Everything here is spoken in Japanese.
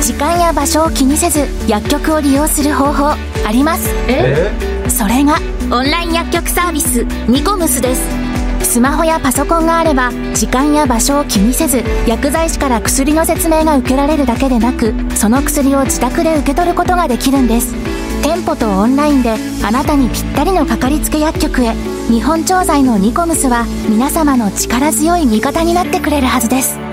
時間や場所を気にせず薬局を利用する方法あります。それがオンライン薬局サービスニコムスです。スマホやパソコンがあれば時間や場所を気にせず薬剤師から薬の説明が受けられるだけでなく、その薬を自宅で受け取ることができるんです。店舗とオンラインであなたにぴったりのかかりつけ薬局へ。日本調剤のニコムスは皆様の力強い味方になってくれるはずです。